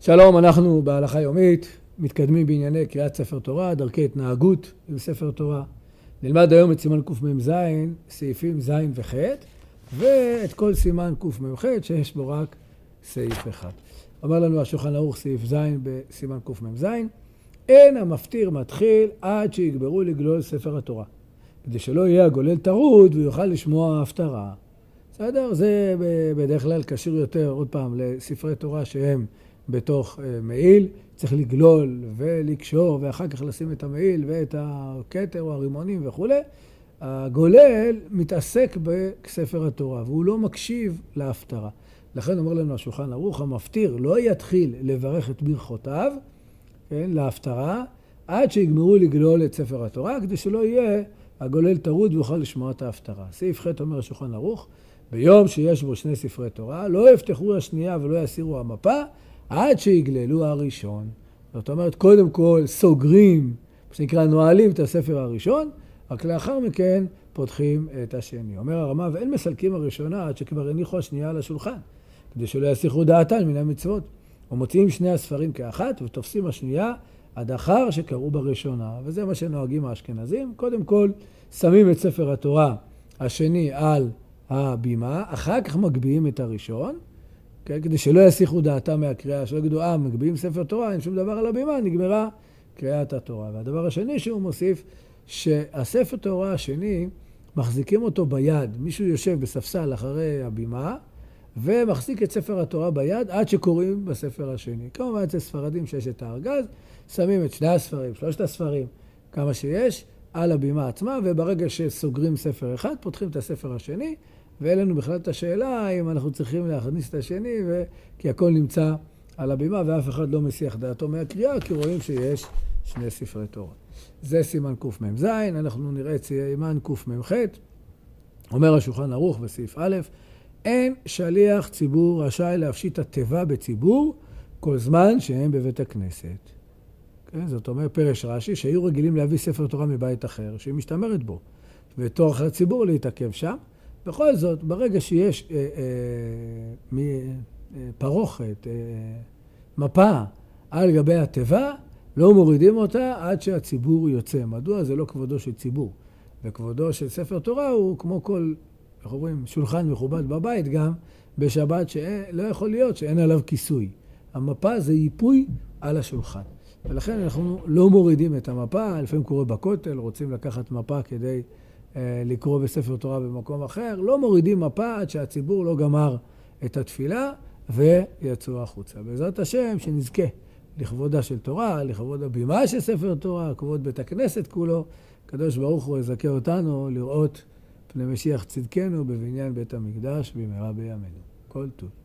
שלום, אנחנו בהלכה יומית, מתקדמים בענייני קריאת ספר תורה, דרכי התנהגות עם ספר תורה. נלמד היום את סימן קמ"ז, סעיפים ז' וח', ואת כל סימן קמ"ח שיש בו רק סעיף אחד. אומר לנו השולחן ערוך סעיף ז' בסימן קמ"ז, אין המפטיר מתחיל עד שיגברו לגלול ספר התורה, כדי שלא יהיה הגולל טרוד ויוכל לשמוע ההפטרה. בסדר? זה בדרך כלל קשור יותר, עוד פעם, לספרי תורה שהם בתוך מעיל, צריך לגלול ולקשור ואחר כך לשים את המעיל ואת הכתר או הרימונים וכו'. הגולל מתעסק בספר התורה והוא לא מקשיב להפטרה. לכן אומר לנו השולחן ערוך, המפטיר לא יתחיל לברך את ברכותיו, כן, להפטרה, עד שיגמרו לגלול את ספר התורה, כדי שלא יהיה הגולל טרוד ויוכל לשמוע את ההפטרה. סעיף ח' אומר השולחן ערוך, ביום שיש בו שני ספרי תורה, לא יפתחו השנייה ולא יסירו המפה, עד שיגללו הראשון. זאת אומרת, קודם כל סוגרים, מה שנקרא נועלים את הספר הראשון, רק לאחר מכן פותחים את השני. אומר הרמ"א, ואין מסלקים הראשונה עד שכבר הניחו השנייה על השולחן, כדי שלא יסיחו דעתן מן המצוות. ומוציאים שני הספרים כאחת ותופסים השנייה עד אחר שקראו בראשונה. וזה מה שנוהגים האשכנזים. קודם כל שמים את ספר התורה השני על הבימה, אחר כך מגביהים את הראשון, כן? כדי שלא יסיחו דעתם מהקריאה, שלא יגידו, מגביהים ספר תורה, אין שום דבר על הבימה, נגמרה קריאת התורה. והדבר השני שהוא מוסיף, שהספר תורה השני, מחזיקים אותו ביד. מישהו יושב בספסל אחרי הבימה, ומחזיק את ספר התורה ביד, עד שקוראים בספר השני. כמובן, אצל ספרדים שיש את הארגז, שמים את שני הספרים, שלושת הספרים, כמה שיש, על הבימה עצמה, וברגע שסוגרים ספר אחד, פותחים את הספר השני, ואין לנו בכלל את השאלה אם אנחנו צריכים להכניס את השני, כי הכל נמצא על הבימה, ואף אחד לא מסיח דעתו מהקריאה, כי רואים שיש שני ספרי תורה. זה סימן קמ"ז, אנחנו נראה את סימן קמ"ח. אומר השולחן ערוך בסעיף א', אין שליח ציבור רשאי להפשיט התיבה בציבור, כל זמן שהם בבית הכנסת. כן? זאת אומרת, פרש רש"י, שהיו רגילים להביא ספר תורה מבית אחר, שהיא משתמרת בו, ותורך לציבור להתעכב שם. בכל זאת, ברגע שיש פרוכת, מפה על גבי התיבה, לא מורידים אותה עד שהציבור יוצא. מדוע? זה לא כבודו של ציבור. וכבודו של ספר תורה הוא כמו כל, איך אומרים, שולחן מכובד בבית גם, בשבת שלא יכול להיות שאין עליו כיסוי. המפה זה ייפוי על השולחן. ולכן אנחנו לא מורידים את המפה, לפעמים קורה בכותל, רוצים לקחת מפה כדי לקרוא בספר תורה במקום אחר, לא מורידים מפה עד שהציבור לא גמר את התפילה ויצאו החוצה. בעזרת השם שנזכה לכבודה של תורה, לכבוד הבימה של ספר תורה, כבוד בית הכנסת כולו, קדוש ברוך הוא יזכה אותנו לראות פני משיח צדקנו בבניין בית המקדש במהרה בימינו. כל טוב.